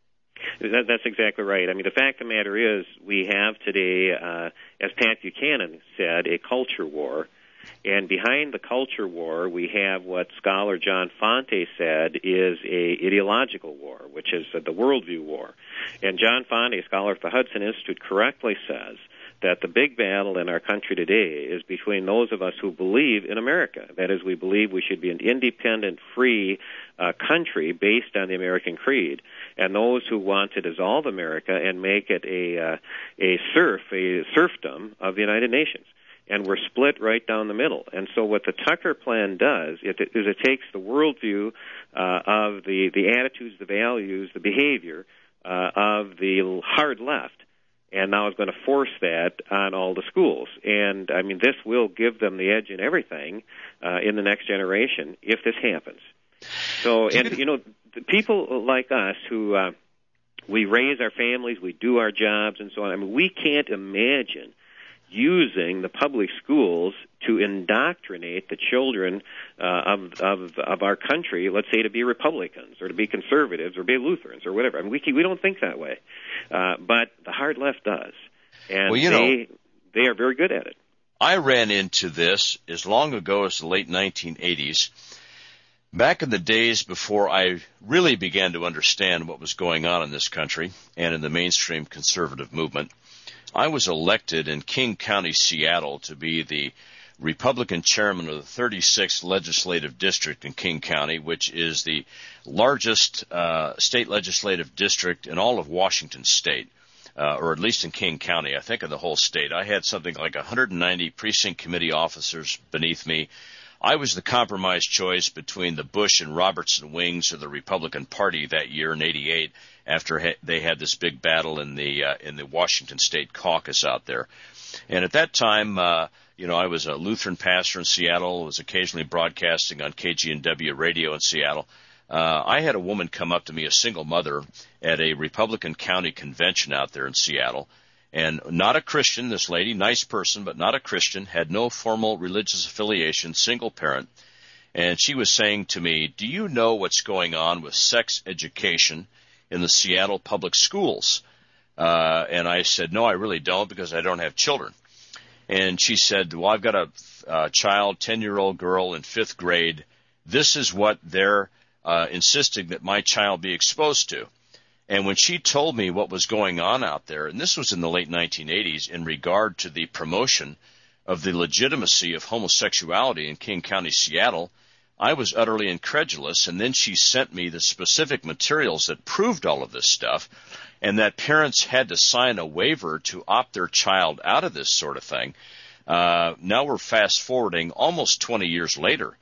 That, that's exactly right. I mean, the fact of the matter is we have today, uh, as Pat Buchanan said, a culture war. And behind the culture war, we have what scholar John Fonte said is a ideological war, which is uh, the worldview war. And John Fonte, a scholar at the Hudson Institute, correctly says that the big battle in our country today is between those of us who believe in America. That is, we believe we should be an independent, free uh, country based on the American creed, and those who want to dissolve America and make it a uh, a serf, a serfdom of the United Nations. And we're split right down the middle. And so what the Tucker plan does it, is it takes the worldview uh, of the, the attitudes, the values, the behavior uh, of the hard left, and now is going to force that on all the schools. And, I mean, this will give them the edge in everything uh, in the next generation if this happens. So, and, you know, the people like us who uh, we raise our families, we do our jobs and so on, I mean, we can't imagine using the public schools to indoctrinate the children uh, of, of of our country, let's say to be Republicans or to be conservatives or be Lutherans or whatever. I mean, we we don't think that way, uh, but the hard left does, and well, you they know, they are very good at it. I ran into this as long ago as the late nineteen eighties. Back in the days before I really began to understand what was going on in this country and in the mainstream conservative movement, I was elected in King County, Seattle, to be the Republican chairman of the thirty-sixth Legislative District in King County, which is the largest uh, state legislative district in all of Washington State, uh, or at least in King County, I think in the whole state. I had something like one hundred ninety precinct committee officers beneath me. I was the compromise choice between the Bush and Robertson wings of the Republican Party that year in eighty-eight, after ha- they had this big battle in the uh, in the Washington State caucus out there. And at that time, uh, you know, I was a Lutheran pastor in Seattle, was occasionally broadcasting on K G N W radio in Seattle. Uh, I had a woman come up to me, a single mother, at a Republican county convention out there in Seattle. And not a Christian, this lady, nice person, but not a Christian, had no formal religious affiliation, single parent. And she was saying to me, do you know what's going on with sex education in the Seattle public schools? Uh, and I said, no, I really don't, because I don't have children. And she said, well, I've got a, a child, ten-year-old girl in fifth grade. This is what they're uh, insisting that my child be exposed to. And when she told me what was going on out there, and this was in the late nineteen eighties, in regard to the promotion of the legitimacy of homosexuality in King County, Seattle, I was utterly incredulous. And then she sent me the specific materials that proved all of this stuff, and that parents had to sign a waiver to opt their child out of this sort of thing. Uh, now we're fast forwarding almost twenty years later.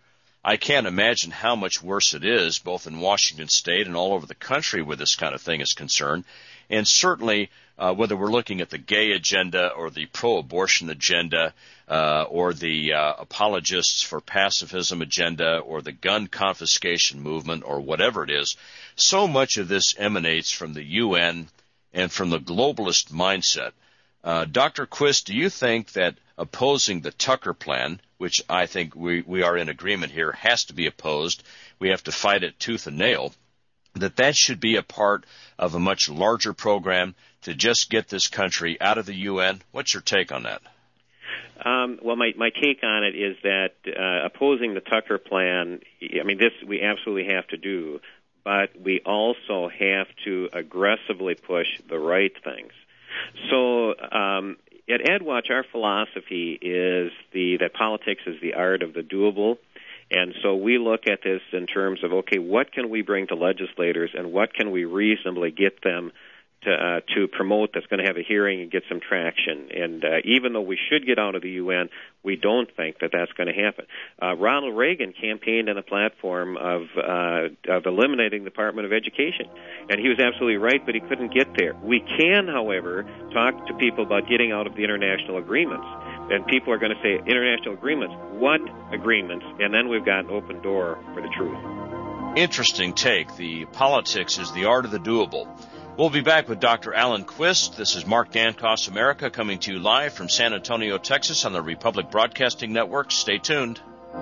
I can't imagine how much worse it is, both in Washington State and all over the country where this kind of thing is concerned. And certainly, uh, whether we're looking at the gay agenda or the pro-abortion agenda uh, or the uh, apologists for pacifism agenda or the gun confiscation movement or whatever it is, so much of this emanates from the U N and from the globalist mindset. Uh, Doctor Quist, do you think that opposing the Tucker Plan, which I think we, we are in agreement here, has to be opposed, we have to fight it tooth and nail, that that should be a part of a much larger program to just get this country out of the U N? What's your take on that? Um, well, my, my take on it is that uh, opposing the Tucker Plan, I mean, this we absolutely have to do, but we also have to aggressively push the right things. So um, at EdWatch, our philosophy is the that politics is the art of the doable. And so we look at this in terms of, okay, what can we bring to legislators and what can we reasonably get them to, uh, to promote that's going to have a hearing and get some traction. And uh, even though we should get out of the U N, we don't think that that's going to happen. Uh, Ronald Reagan campaigned on a platform of, uh, of eliminating the Department of Education. And he was absolutely right, but he couldn't get there. We can, however, talk to people about getting out of the international agreements. And people are going to say, international agreements, what agreements? And then we've got an open door for the truth. Interesting take. The politics is the art of the doable. We'll be back with Doctor Alan Quist. This is Mark Dankos America coming to you live from San Antonio, Texas on the Republic Broadcasting Network. Stay tuned.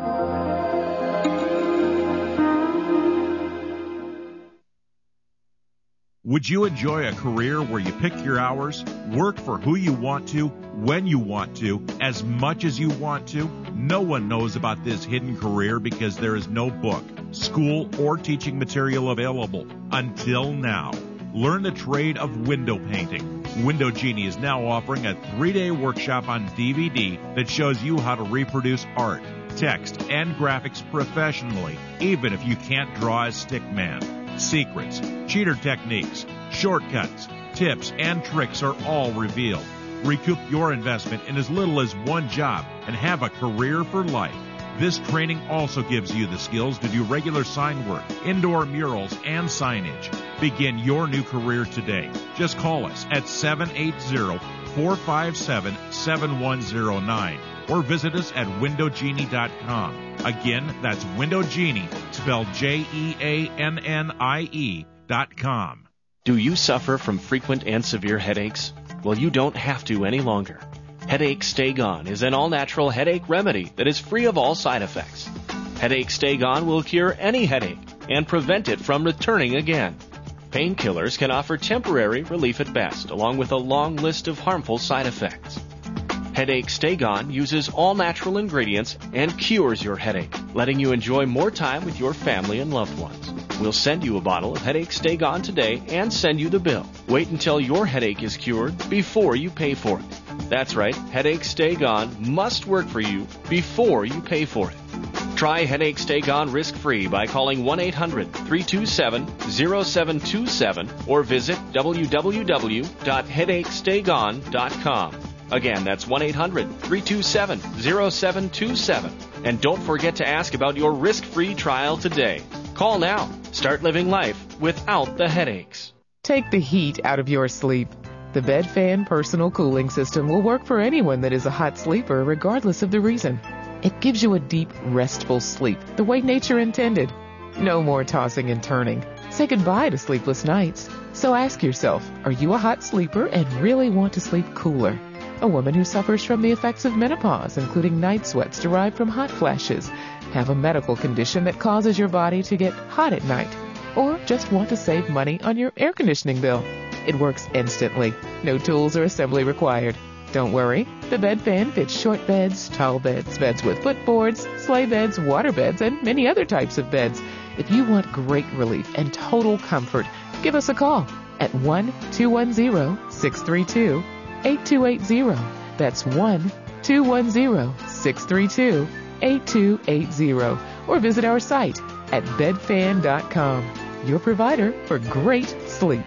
Would you enjoy a career where you pick your hours, work for who you want to, when you want to, as much as you want to? No one knows about this hidden career because there is no book, school, or teaching material available until now. Learn the trade of window painting. Window Genie is now offering a three-day workshop on D V D that shows you how to reproduce art, text, and graphics professionally, even if you can't draw a stick man. Secrets, cheater techniques, shortcuts, tips, and tricks are all revealed. Recoup your investment in as little as one job and have a career for life. This training also gives you the skills to do regular sign work, indoor murals, and signage. Begin your new career today. Just call us at seven eight zero, four five seven, seven one zero nine or visit us at window genie dot com. Again, that's Window Genie, spelled J E A N N I E dot com. Do you suffer from frequent and severe headaches? Well, you don't have to any longer. Headache Stay Gone is an all-natural headache remedy that is free of all side effects. Headache Stay Gone will cure any headache and prevent it from returning again. Painkillers can offer temporary relief at best, along with a long list of harmful side effects. Headache Stay Gone uses all-natural ingredients and cures your headache, letting you enjoy more time with your family and loved ones. We'll send you a bottle of Headache Stay Gone today and send you the bill. Wait until your headache is cured before you pay for it. That's right, Headache Stay Gone must work for you before you pay for it. Try Headache Stay Gone risk-free by calling one eight hundred, three two seven, zero seven two seven or visit w w w dot headache stay gone dot com. Again, that's one eight hundred, three two seven, zero seven two seven. And don't forget to ask about your risk-free trial today. Call now. Start living life without the headaches. Take the heat out of your sleep. The BedFan Personal Cooling System will work for anyone that is a hot sleeper, regardless of the reason. It gives you a deep, restful sleep, the way nature intended. No more tossing and turning. Say goodbye to sleepless nights. So ask yourself, are you a hot sleeper and really want to sleep cooler? A woman who suffers from the effects of menopause, including night sweats derived from hot flashes, have a medical condition that causes your body to get hot at night, or just want to save money on your air conditioning bill. It works instantly. No tools or assembly required. Don't worry, the BedFan fits short beds, tall beds, beds with footboards, sleigh beds, water beds, and many other types of beds. If you want great relief and total comfort, give us a call at one two one zero, six three two, eight two eight zero. That's one two one zero, six three two, eight two eight zero. Or visit our site at bed fan dot com, your provider for great sleep.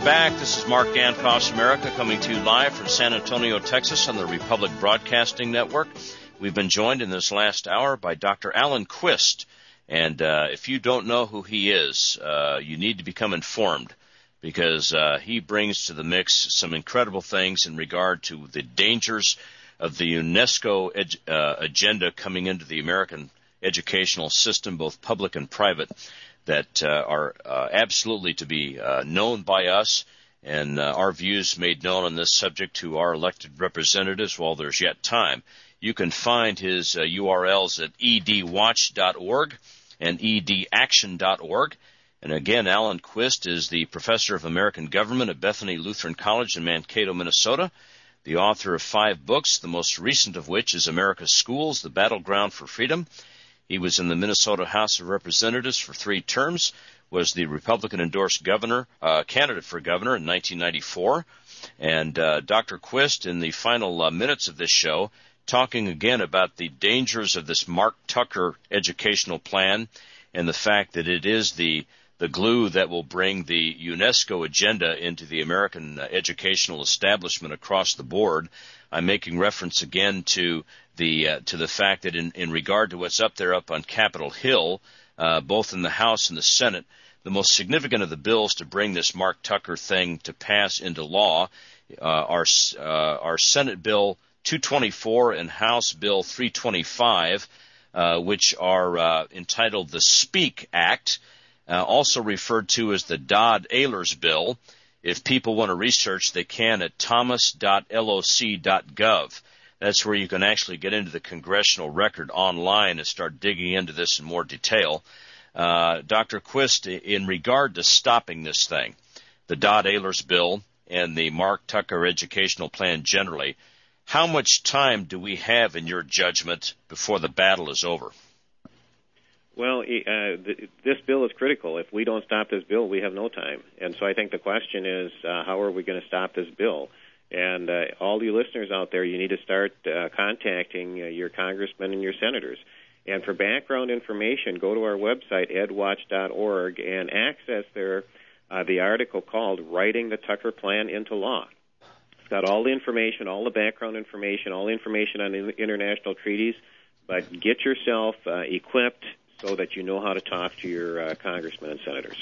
back. This is Mark Dankos, America, coming to you live from San Antonio, Texas on the Republic Broadcasting Network. We've been joined in this last hour by Doctor Alan Quist. And uh, if you don't know who he is, uh, you need to become informed, because uh, he brings to the mix some incredible things in regard to the dangers of the UNESCO ed- uh, agenda coming into the American educational system, both public and private, that uh, are uh, absolutely to be uh, known by us, and uh, our views made known on this subject to our elected representatives while there's yet time. You can find his uh, U R Ls at e d watch dot org and e d action dot org. And again, Alan Quist is the professor of American government at Bethany Lutheran College in Mankato, Minnesota, the author of five books, the most recent of which is America's Schools, The Battleground for Freedom. He was in the Minnesota House of Representatives for three terms, was the Republican-endorsed governor, uh, candidate for governor in nineteen ninety-four. And uh, Doctor Quist, in the final uh, minutes of this show, talking again about the dangers of this Mark Tucker educational plan and the fact that it is the the glue that will bring the UNESCO agenda into the American uh, educational establishment across the board. I'm making reference again to the uh, to the fact that in, in regard to what's up there up on Capitol Hill, uh, both in the House and the Senate, the most significant of the bills to bring this Mark Tucker thing to pass into law uh, are uh, our Senate Bill two twenty-four and House Bill three twenty-five, uh, which are uh, entitled the SPEAK Act, uh, also referred to as the Dodd-Ehlers Bill. If people want to research, they can at thomas dot l o c dot gov. That's where you can actually get into the congressional record online and start digging into this in more detail. Uh, Doctor Quist, in regard to stopping this thing, the Dodd-Ehlers Bill and the Mark Tucker educational plan generally, how much time do we have, in your judgment, before the battle is over? Well, uh, th- this bill is critical. If we don't stop this bill, we have no time. And so I think the question is, uh, how are we going to stop this bill? And uh, all you listeners out there, you need to start uh, contacting uh, your congressmen and your senators. And for background information, go to our website, ed watch dot org, and access there uh, the article called Writing the Tucker Plan into Law. It's got all the information, all the background information, all the information on the international treaties, but get yourself uh, equipped so that you know how to talk to your uh, congressmen and senators.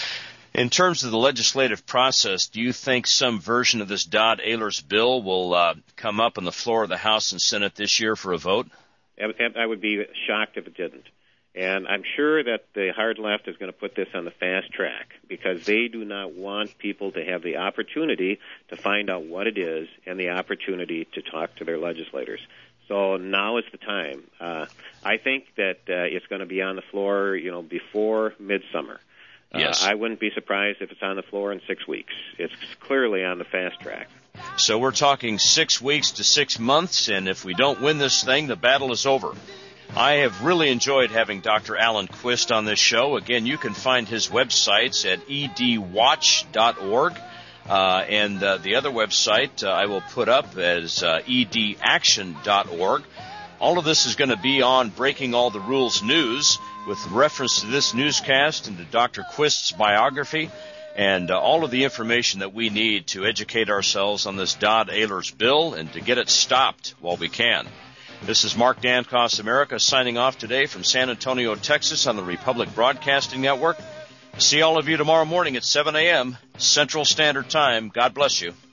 In terms of the legislative process, do you think some version of this Dodd-Ehlers bill will uh, come up on the floor of the House and Senate this year for a vote? I would be shocked if it didn't. And I'm sure that the hard left is going to put this on the fast track because they do not want people to have the opportunity to find out what it is and the opportunity to talk to their legislators. So now is the time. Uh, I think that uh, it's going to be on the floor, you know, before midsummer. Yes. Uh, I wouldn't be surprised if it's on the floor in six weeks. It's clearly on the fast track. So we're talking six weeks to six months, and if we don't win this thing, the battle is over. I have really enjoyed having Doctor Alan Quist on this show. Again, you can find his websites at e d watch dot org. Uh, and uh, the other website uh, I will put up as uh, e d action dot org. All of this is going to be on Breaking All the Rules News with reference to this newscast and to Doctor Quist's biography and uh, all of the information that we need to educate ourselves on this Dodd-Ehlers bill and to get it stopped while we can. This is Mark Dankos, America, signing off today from San Antonio, Texas on the Republic Broadcasting Network. See all of you tomorrow morning at seven a.m. Central Standard Time. God bless you.